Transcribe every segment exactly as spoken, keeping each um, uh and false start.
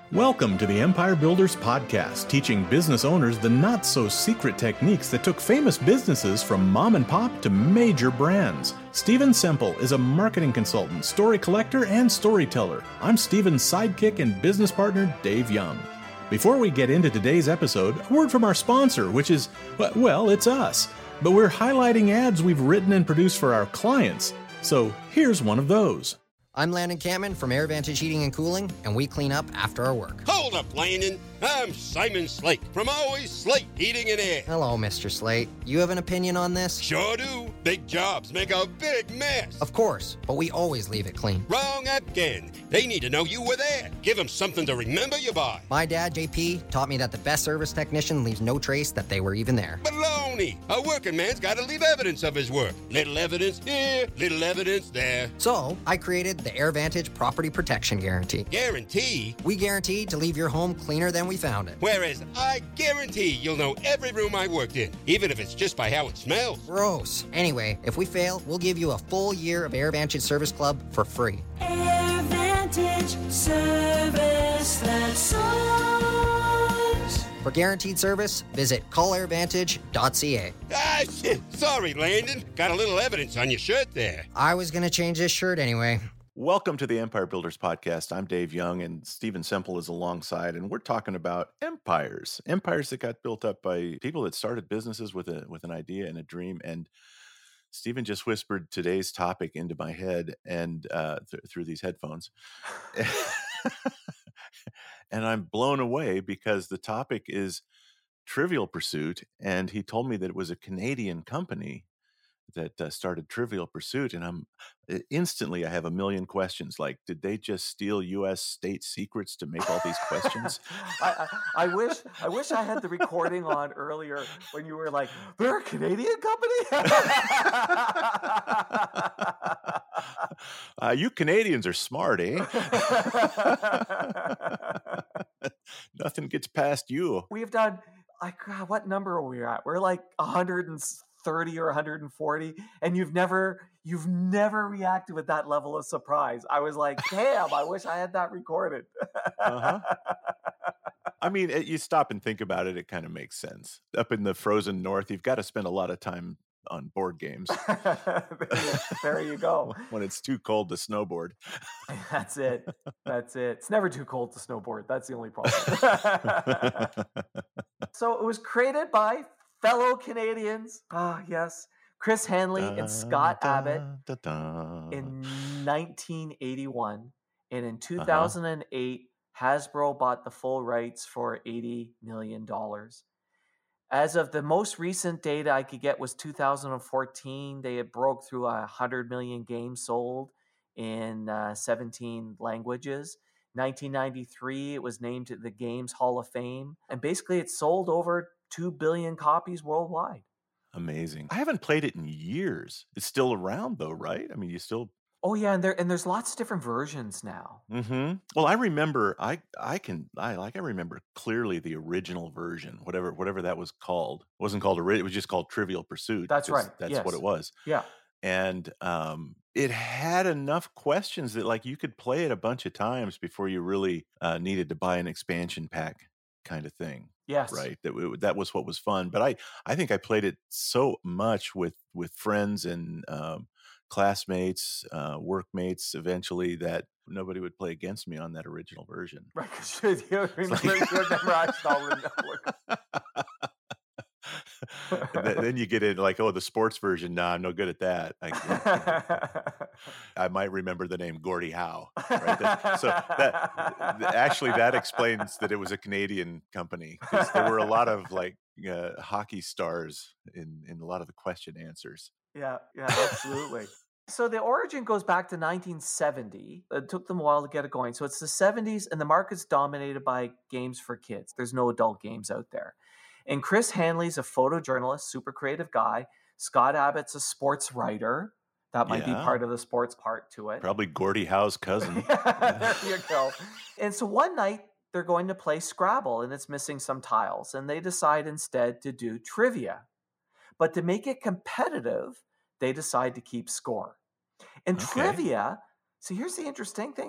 Welcome to the Empire Builders Podcast, teaching business owners the not-so-secret techniques that took famous businesses from mom and pop to major brands. Stephen Semple is a marketing consultant, story collector, and storyteller. I'm Stephen's sidekick and business partner, Dave Young. Before we get into today's episode, a word from our sponsor, which is, well, it's us. But we're highlighting ads we've written and produced for our clients. So here's one of those. I'm Landon Cameron from AirVantage Heating and Cooling, and we clean up after our work. Hold up, Landon. I'm Simon Slate from Always Slate Heating and Air. Hello, Mister Slate. You have an opinion on this? Sure do. Big jobs make a big mess. Of course, but we always leave it clean. Wrong again. They need to know you were there. Give them something to remember you by. My dad, J P, taught me that the best service technician leaves no trace that they were even there. Baloney. A working man's got to leave evidence of his work. Little evidence here, little evidence there. So, I created the AirVantage Property Protection Guarantee. Guarantee? We guarantee to leave your home cleaner than we found it. Whereas I guarantee you'll know every room I worked in, even if it's just by how it smells. Gross. Anyway, if we fail, we'll give you a full year of AirVantage Service Club for free. AirVantage Service that soars. For guaranteed service, visit call air vantage dot c a. Ah, shit. Sorry, Landon. Got a little evidence on your shirt there. I was going to change this shirt anyway. Welcome to the Empire Builders Podcast. I'm Dave Young, and Stephen Semple is alongside, and we're talking about empires. Empires that got built up by people that started businesses with a with an idea and a dream. And Stephen just whispered today's topic into my head and uh, th- through these headphones. And I'm blown away because the topic is Trivial Pursuit, and he told me that it was a Canadian company that uh, started Trivial Pursuit, and I'm instantly I have a million questions. Like, did they just steal U S state secrets to make all these questions? I, I, I wish I wish I had the recording on earlier when you were like, "They're a Canadian company." uh, you Canadians are smart, eh? Nothing gets past you. We've done like God, what number are we at? We're like one hundred thirty or one hundred forty, and you've never you've never reacted with that level of surprise. I was like, damn, I wish I had that recorded. Uh-huh. I mean, it, you stop and think about it, it kind of makes sense. Up in the frozen north, you've got to spend a lot of time on board games. there, you, there you go. When it's too cold to snowboard. That's it. That's it. It's never too cold to snowboard. That's the only problem. So it was created by fellow Canadians. Ah, yes. Chris Hanley and Scott Abbott da, da. in nineteen eighty-one. And in two thousand eight, uh-huh. Hasbro bought the full rights for eighty million dollars. As of the most recent data I could get was two thousand fourteen. They had broke through one hundred million games sold in uh, seventeen languages. nineteen ninety-three, it was named to the Games Hall of Fame. And basically, it sold over two billion copies worldwide. Amazing. I haven't played it in years. It's still around, though, right? I mean, you still... Oh, yeah, and there and there's lots of different versions now. Mm-hmm. Well, I remember, I I can, I like, I remember clearly the original version, whatever whatever that was called. It wasn't called, it was just called Trivial Pursuit. That's right. That's yes. what it was. Yeah. And um, it had enough questions that, like, you could play it a bunch of times before you really uh, needed to buy an expansion pack kind of thing. Yes. Right. That it, that was what was fun. But I, I think I played it so much with, with friends and um, classmates, uh, workmates eventually that nobody would play against me on that original version. Right. Because you remember, you remember actually then, then you get in like, oh, the sports version. Nah, I'm no good at that. I, I might remember the name Gordie Howe. Right? That, so that actually that explains that it was a Canadian company, because there were a lot of like uh, hockey stars in in a lot of the question answers. Yeah, yeah, absolutely. So the origin goes back to nineteen seventy. It took them a while to get it going. So it's the seventies, and the market's dominated by games for kids. There's no adult games out there. And Chris Hanley's a photojournalist, super creative guy. Scott Abbott's a sports writer. That might yeah. be part of the sports part to it. Probably Gordie Howe's cousin. There you go. And so one night, they're going to play Scrabble, and it's missing some tiles. And they decide instead to do trivia. But to make it competitive, they decide to keep score. And okay. trivia, so here's the interesting thing is,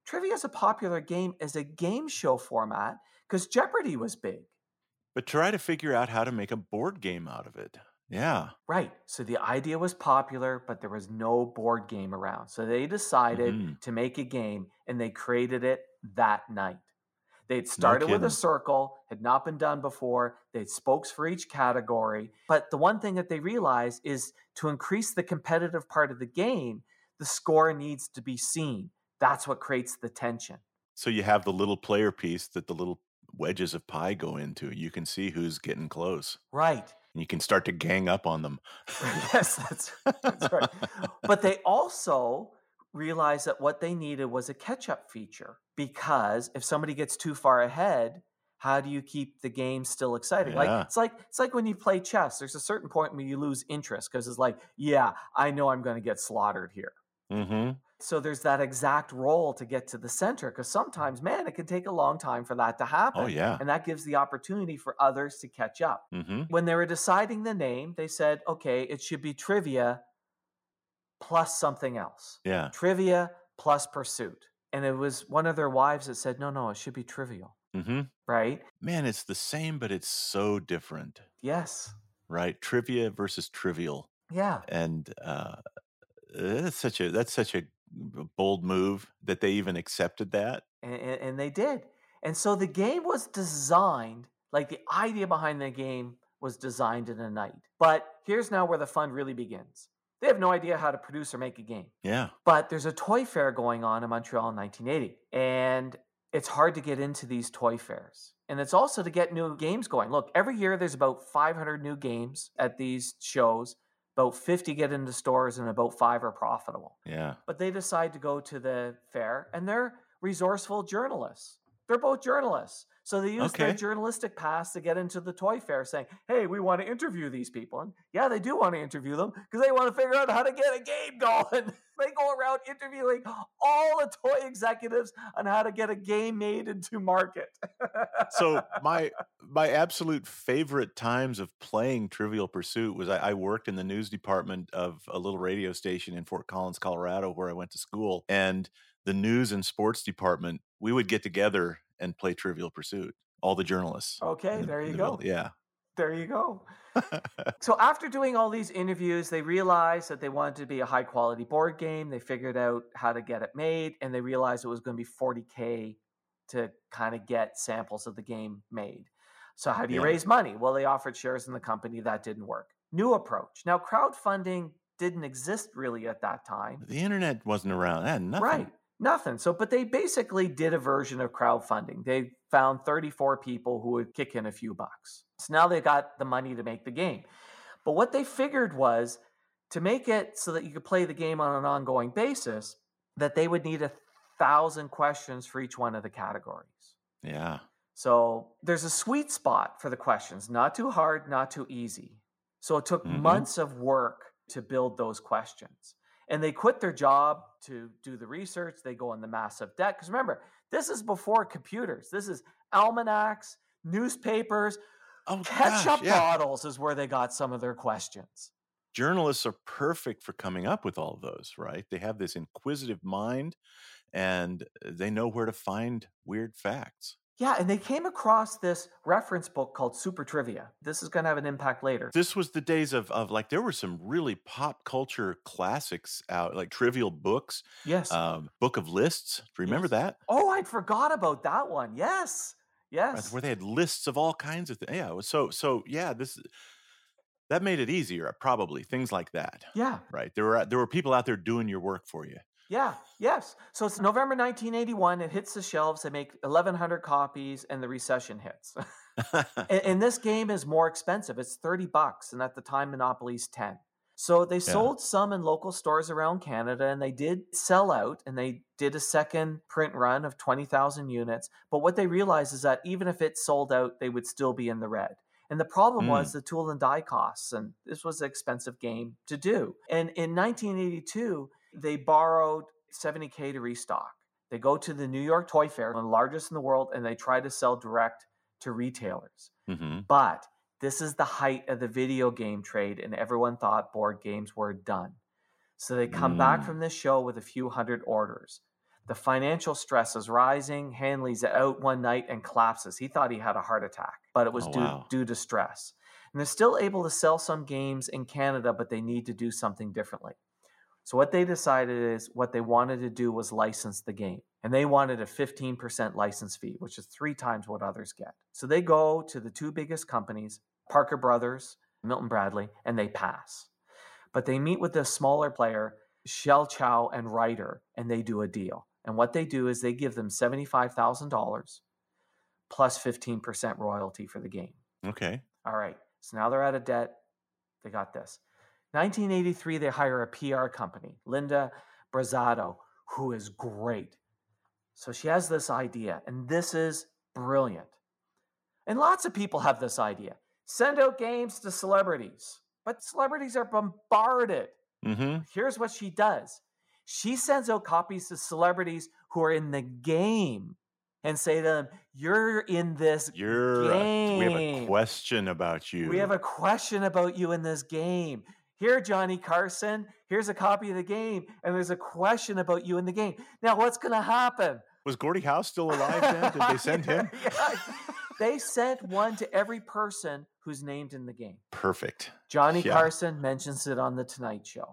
trivia is a popular game as a game show format because Jeopardy was big. But try to figure out how to make a board game out of it. Yeah. Right. So the idea was popular, but there was no board game around. So they decided Mm-hmm. to make a game, and they created it that night. They'd No started with a kidding. circle, had not been done before. They had spokes for each category. But the one thing that they realized is to increase the competitive part of the game, the score needs to be seen. That's what creates the tension. So you have the little player piece that the little wedges of pie go into. You can see who's getting close. Right. And you can start to gang up on them. Yes, that's, that's right. But they also realized that what they needed was a catch-up feature, because if somebody gets too far ahead, how do you keep the game still exciting? Yeah. Like it's like it's like when you play chess. There's a certain point where you lose interest because it's like, yeah, I know I'm going to get slaughtered here. Mm-hmm. So there's that exact roll to get to the center, because sometimes, man, it can take a long time for that to happen. Oh, yeah. And that gives the opportunity for others to catch up. Mm-hmm. When they were deciding the name, they said, okay, it should be trivia plus something else. Yeah. Trivia plus pursuit. And it was one of their wives that said, no, no, it should be trivial, Mm-hmm. right? Man, it's the same, but it's so different, Yes. right? Trivia versus trivial. Yeah. And uh, that's such a that's such a bold move that they even accepted that. And, and, and they did. And so the game was designed, like the idea behind the game was designed in a night. But here's now where the fun really begins. They have no idea how to produce or make a game. Yeah. But there's a toy fair going on in Montreal in nineteen eighty. And it's hard to get into these toy fairs. And it's also to get new games going. Look, every year there's about five hundred new games at these shows. About fifty get into stores and about five are profitable. Yeah. But they decide to go to the fair, and they're resourceful journalists. They're both journalists. So they use their Okay. journalistic pass to get into the toy fair saying, hey, we want to interview these people. And yeah, they do want to interview them because they want to figure out how to get a game going. They go around interviewing all the toy executives on how to get a game made into market. So my my absolute favorite times of playing Trivial Pursuit was I, I worked in the news department of a little radio station in Fort Collins, Colorado, where I went to school. And the news and sports department, we would get together and play Trivial Pursuit. All the journalists. Okay, in the- there in you the go. building. Yeah. There you go. So after doing all these interviews, they realized that they wanted to be a high quality board game. They figured out how to get it made, and they realized it was going to be forty K to kind of get samples of the game made. So how do you Yeah. raise money? Well, they offered shares in the company. That didn't work. New approach. Now, crowdfunding didn't exist really at that time. The internet wasn't around. That nothing. Right. Nothing. So, but they basically did a version of crowdfunding. They found thirty-four people who would kick in a few bucks. So now they got the money to make the game. But what they figured was to make it so that you could play the game on an ongoing basis, that they would need a thousand questions for each one of the categories. Yeah. So there's a sweet spot for the questions, not too hard, not too easy. So it took Mhm. months of work to build those questions. And they quit their job to do the research. They go into massive debt. Because remember, this is before computers. This is almanacs, newspapers, Oh, ketchup gosh, yeah. bottles is where they got some of their questions. Journalists are perfect for coming up with all of those, right? They have this inquisitive mind and they know where to find weird facts. Yeah, and they came across this reference book called Super Trivia. This is going to have an impact later. This was the days of, of like, there were some really pop culture classics out, like Trivial Books, Yes. um, Book of Lists. Do you remember Yes. that? Oh, I'd forgot about that one. Yes. Right, Yes. where they had lists of all kinds of things. Yeah. it was So, so yeah, this, that made it easier, probably, things like that. Yeah. Right. There were, there were people out there doing your work for you. Yeah. Yes. So it's November nineteen eighty-one. It hits the shelves. They make eleven hundred copies, and the recession hits. and, and this game is more expensive. It's thirty bucks, and at the time, Monopoly's ten. So they sold some in local stores around Canada, and they did sell out, and they did a second print run of twenty thousand units. But what they realized is that even if it sold out, they would still be in the red. And the problem Mm. was the tool and die costs, and this was an expensive game to do. And in nineteen eighty-two, they borrowed seventy K to restock. They go to the New York Toy Fair, the largest in the world, and they try to sell direct to retailers. hmm But this is the height of the video game trade, and everyone thought board games were done. So they come back Mm. from this show with a few hundred orders. The financial stress is rising. Hanley's out one night and collapses. He thought he had a heart attack, but it was Oh, due, wow. due to stress. And they're still able to sell some games in Canada, but they need to do something differently. So what they decided is what they wanted to do was license the game. And they wanted a fifteen percent license fee, which is three times what others get. So they go to the two biggest companies, Parker Brothers, Milton Bradley, and they pass. But they meet with the smaller player, Shell Chow and Ryder, and they do a deal. And what they do is they give them seventy-five thousand dollars plus fifteen percent royalty for the game. Okay. All right. So now they're out of debt. They got this. nineteen eighty-three, they hire a P R company, Linda Brazzado, who is great. So she has this idea, and this is brilliant. And lots of people have this idea. Send out games to celebrities. But celebrities are bombarded. Mm-hmm. Here's what she does. She sends out copies to celebrities who are in the game and say to them, you're in this You're. game. Uh, we have a question about you. We have a question about you in this game. Here, Johnny Carson, here's a copy of the game, and there's a question about you in the game. Now, what's going to happen? Was Gordie Howe still alive then? Did they send him? Yeah. They sent one to every person who's named in the game. Perfect. Johnny Yeah. Carson mentions it on The Tonight Show.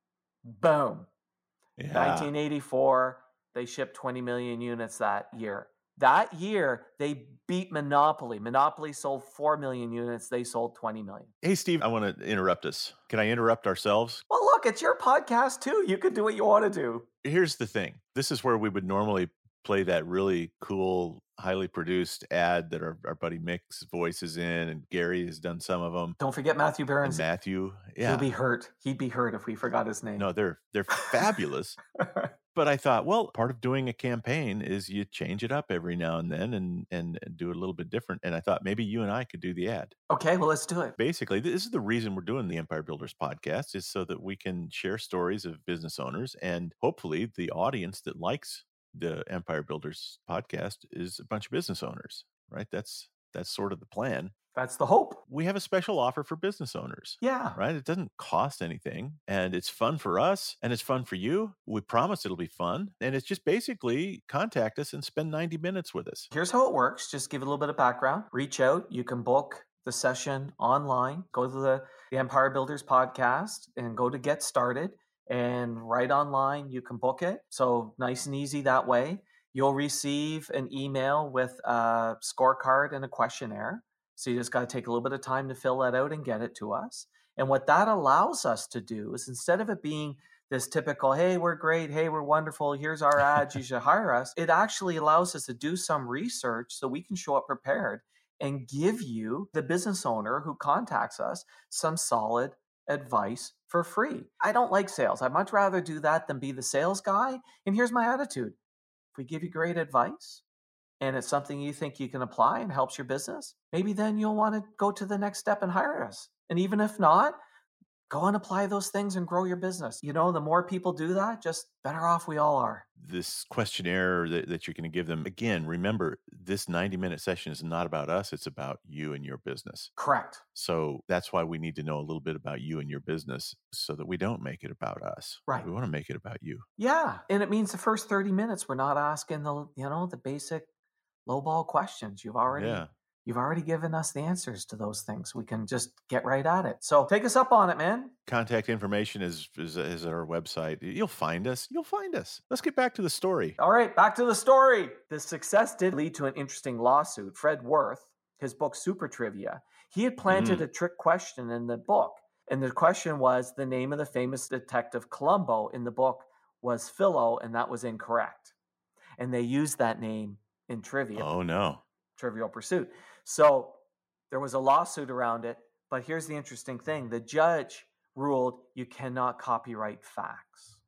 Boom. Yeah. nineteen eighty-four, they shipped twenty million units that year. That year, they beat Monopoly. Monopoly sold four million units. They sold twenty million. Hey, Steve, I want to interrupt us. Can I interrupt ourselves? Well, look, it's your podcast too. You can do what you want to do. Here's the thing. This is where we would normally play that really cool, highly produced ad that our, our buddy Mick's voice is in, and Gary has done some of them. Don't forget Matthew And Burns. Matthew. Yeah. He'll be hurt. He'd be hurt if we forgot his name. No, they're they're fabulous. But I thought, well, part of doing a campaign is you change it up every now and then and, and and do it a little bit different. And I thought maybe you and I could do the ad. Okay, well, let's do it. Basically, this is the reason we're doing the Empire Builders podcast, is so that we can share stories of business owners, and hopefully the audience that likes the Empire Builders podcast is a bunch of business owners, right? That's that's sort of the plan. That's the hope. We have a special offer for business owners. Yeah. Right? It doesn't cost anything, and it's fun for us, and it's fun for you. We promise it'll be fun, and it's just basically contact us and spend ninety minutes with us. Here's how it works. Just give a little bit of background. Reach out. You can book the session online. Go to the, the Empire Builders podcast and go to Get Started. And right online, you can book it. So nice and easy that way. You'll receive an email with a scorecard and a questionnaire. So you just got to take a little bit of time to fill that out and get it to us. And what that allows us to do is, instead of it being this typical, hey, we're great, hey, we're wonderful, here's our ads, you should hire us, it actually allows us to do some research so we can show up prepared and give you, the business owner who contacts us, some solid advice for free. I don't like sales. I'd much rather do that than be the sales guy. And here's my attitude. If we give you great advice and it's something you think you can apply and helps your business, maybe then you'll want to go to the next step and hire us. And even if not, go and apply those things and grow your business. You know, the more people do that, just better off we all are. This questionnaire that, that you're going to give them, again, remember, this ninety minute session is not about us. It's about you and your business. Correct. So that's why we need to know a little bit about you and your business, so that we don't make it about us. Right. We want to make it about you. Yeah. And it means the first thirty minutes, we're not asking the, you know, the basic lowball questions. You've already Yeah. You've already given us the answers to those things. We can just get right at it. So take us up on it, man. Contact information is, is, is at our website. You'll find us. You'll find us. Let's get back to the story. All right, back to the story. The success did lead to an interesting lawsuit. Fred Worth, his book Super Trivia, he had planted Mm. a trick question in the book. And the question was, the name of the famous detective Columbo in the book was Philo, and that was incorrect. And they used that name in trivia. Oh, no. Trivial Pursuit. So there was a lawsuit around it, but here's the interesting thing. The judge ruled you cannot copyright facts.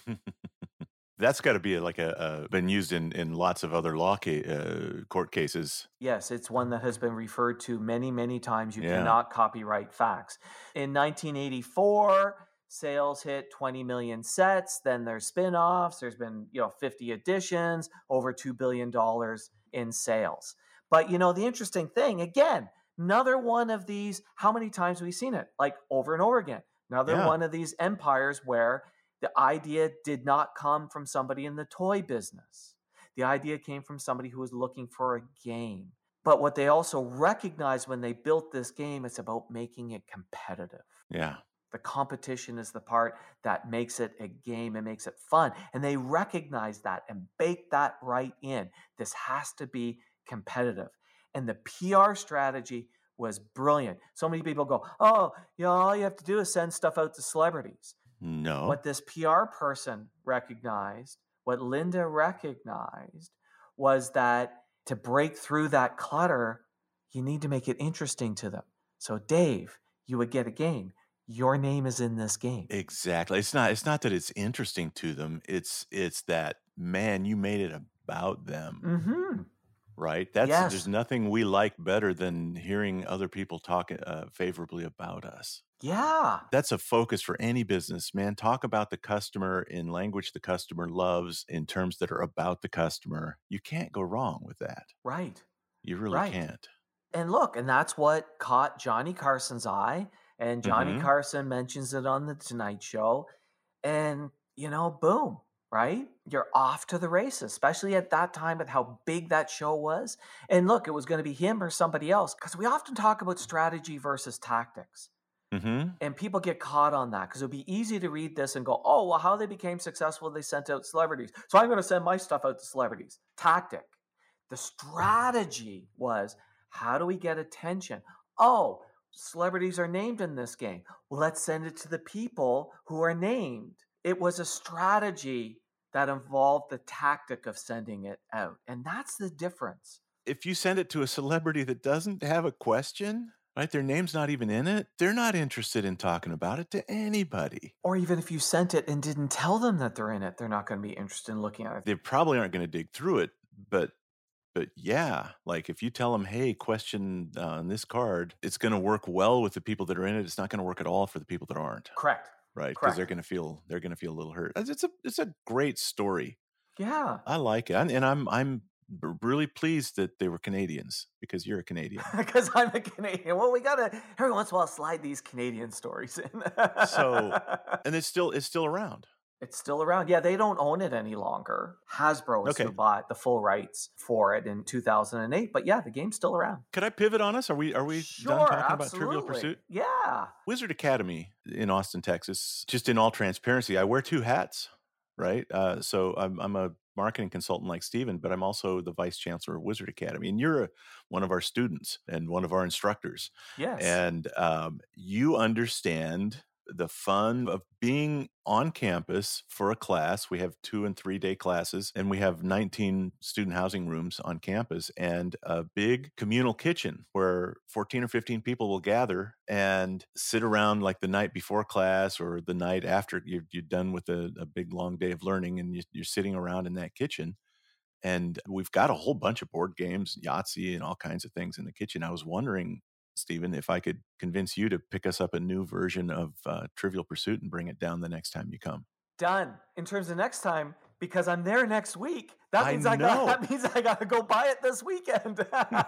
That's got to be like a, a been used in, in lots of other law ca- uh, court cases. Yes, it's one that has been referred to many, many times. You Yeah. cannot copyright facts. In nineteen eighty-four, sales hit twenty million sets. Then there's spin-offs. There's been, you know, fifty editions, over two billion dollars in sales. But, you know, the interesting thing, again, another one of these, how many times have we seen it? Like over and over again. Another Yeah. one of these empires where The idea did not come from somebody in the toy business. The idea came from somebody who was looking for a game. But what they also recognized when they built this game, it's about making it competitive. Yeah. The competition is the part that makes it a game and makes it fun. And they recognize that and bake that right in. This has to be competitive. And the P R strategy was brilliant. So many people go, oh, you know, all you have to do is send stuff out to celebrities. No. What this P R person recognized, what Linda recognized, was that to break through that clutter, you need to make it interesting to them. So Dave, you would get a game. Your name is in this game. Exactly. It's not it's not that it's interesting to them. It's it's that, man, you made it about them. Mm-hmm. Right? That's Yes. There's nothing we like better than hearing other people talk uh, favorably about us. Yeah. That's a focus for any business, man. Talk about the customer in language the customer loves, in terms that are about the customer. You can't go wrong with that. Right. You really Right. can't. And look, and that's what caught Johnny Carson's eye. And Johnny Mhm. Carson mentions it on the Tonight Show. And, you know, boom, right? You're off to the races, especially at that time with how big that show was. And look, it was going to be him or somebody else, because we often talk about strategy versus tactics. Mm-hmm. And people get caught on that because it would be easy to read this and go, oh, well, how they became successful, they sent out celebrities. So I'm going to send my stuff out to celebrities. Tactic. The strategy was, how do we get attention? Oh, celebrities are named in this game. Well, let's send it to the people who are named. It was a strategy that involved the tactic of sending it out. And that's the difference. If you send it to a celebrity that doesn't have a question, right, their name's not even in it, they're not interested in talking about it to anybody. Or even if you sent it and didn't tell them that they're in it, they're not going to be interested in looking at it. They probably aren't going to dig through it, but But yeah, like if you tell them, hey, question uh, on this card, it's going to work well with the people that are in it. It's not going to work at all for the people that aren't. Correct. Right? Because Correct. they're going to feel they're going to feel a little hurt. It's a it's a great story. Yeah. I like it, and, and I'm I'm b- really pleased that they were Canadians, because you're a Canadian. Because I'm a Canadian. Well, we gotta every once in a while slide these Canadian stories in. So, and it's still it's still around. It's still around. Yeah, they don't own it any longer. Hasbro is Okay. who bought the full rights for it in two thousand eight. But yeah, the game's still around. Could I pivot on us? Are we are we Sure, done talking about absolutely. Trivial Pursuit? Yeah. Wizard Academy in Austin, Texas. Just in all transparency, I wear two hats, right? Uh, so I'm, I'm a marketing consultant like Steven, but I'm also the vice chancellor of Wizard Academy. And you're a, one of our students and one of our instructors. Yes. And um, you understand the fun of being on campus for a class. We have two and three day classes, and we have nineteen student housing rooms on campus and a big communal kitchen where fourteen or fifteen people will gather and sit around like the night before class or the night after you're, you're done with a, a big long day of learning, and you, you're sitting around in that kitchen. And we've got a whole bunch of board games, Yahtzee, and all kinds of things in the kitchen. I was wondering, Steven, if I could convince you to pick us up a new version of uh, Trivial Pursuit and bring it down the next time you come. Done. In terms of next time, because I'm there next week. That I means I, know. got that means I gotta go buy it this weekend.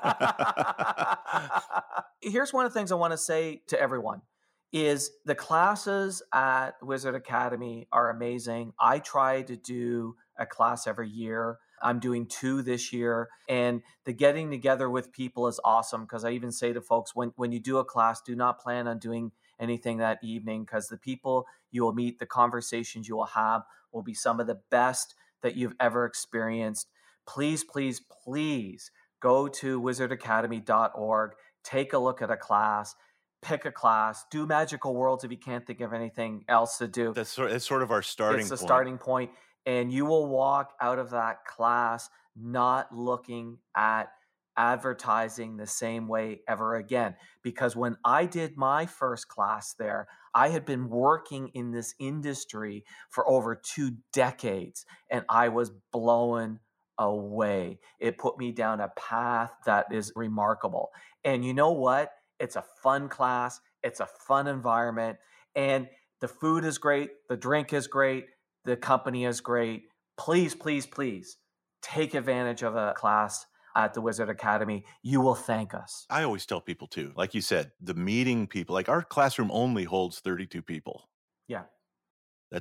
Here's one of the things I want to say to everyone is the classes at Wizard Academy are amazing. I try to do a class every year. I'm doing two this year, and the getting together with people is awesome, because I even say to folks, when, when you do a class, do not plan on doing anything that evening, because the people you will meet, the conversations you will have will be some of the best that you've ever experienced. Please, please, please go to wizard academy dot org, take a look at a class, pick a class, do Magical Worlds if you can't think of anything else to do. That's sort, that's sort of our starting It's the point. starting point. And you will walk out of that class not looking at advertising the same way ever again. Because when I did my first class there, I had been working in this industry for over two decades, and I was blown away. It put me down a path that is remarkable. And you know what? It's a fun class. It's a fun environment. And the food is great. The drink is great. The company is great. Please, please, please take advantage of a class at the Wizard Academy. You will thank us. I always tell people too, like you said, the meeting people, like our classroom only holds thirty-two people. Yeah. That's it.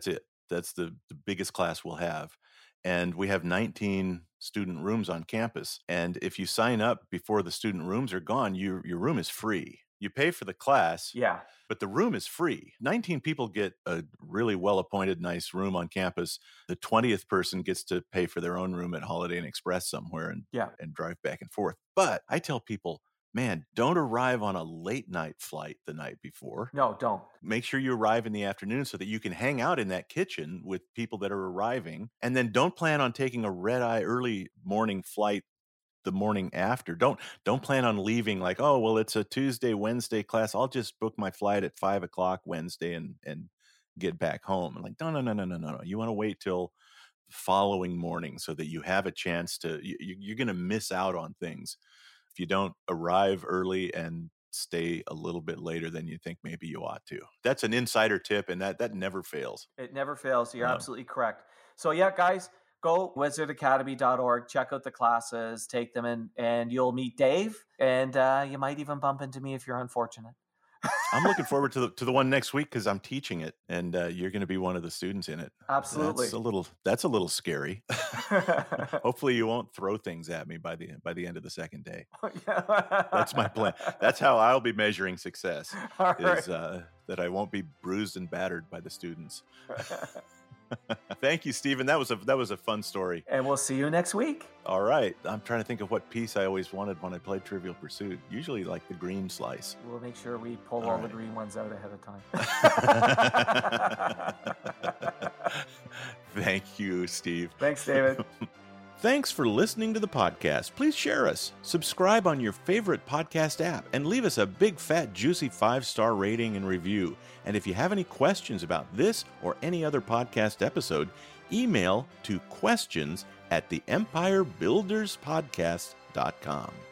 That's the, the biggest class we'll have. And we have nineteen student rooms on campus. And if you sign up before the student rooms are gone, your your room is free. You pay for the class, Yeah. but the room is free. nineteen people get a really well-appointed, nice room on campus. The twentieth person gets to pay for their own room at Holiday Inn Express somewhere and, Yeah. and drive back and forth. But I tell people, man, don't arrive on a late night flight the night before. No, don't. Make sure you arrive in the afternoon so that you can hang out in that kitchen with people that are arriving. And then don't plan on taking a red-eye early morning flight the morning after. Don't don't plan on leaving like, oh, well, it's a Tuesday, Wednesday class. I'll just book my flight at five o'clock Wednesday and and get back home. And like, no, no, no, no, no, no, no. You want to wait till the following morning so that you have a chance to, you, you're going to miss out on things if you don't arrive early and stay a little bit later than you think maybe you ought to. That's an insider tip, and that that never fails. It never fails. You're No. absolutely correct. So yeah, guys, go wizard academy dot org, check out the classes, take them in, and you'll meet Dave, and uh, you might even bump into me if you're unfortunate. I'm looking forward to the to the one next week because I'm teaching it, and uh, you're going to be one of the students in it. Absolutely. That's a little that's a little scary. Hopefully, you won't throw things at me by the by the end of the second day. That's my plan. That's how I'll be measuring success. All Is right. uh, that I won't be bruised and battered by the students. Thank you, Stephen. That was a that was a fun story. And we'll see you next week. All right, I'm trying to think of what piece I always wanted when I played Trivial Pursuit. Usually, like the green slice. We'll make sure we pull All all, the right. green ones out ahead of time. Thank you, Steve. Thanks, David. Thanks for listening to the podcast. Please share us, subscribe on your favorite podcast app, and leave us a big, fat, juicy five-star rating and review. And if you have any questions about this or any other podcast episode, email to questions at the empire builders podcast dot com.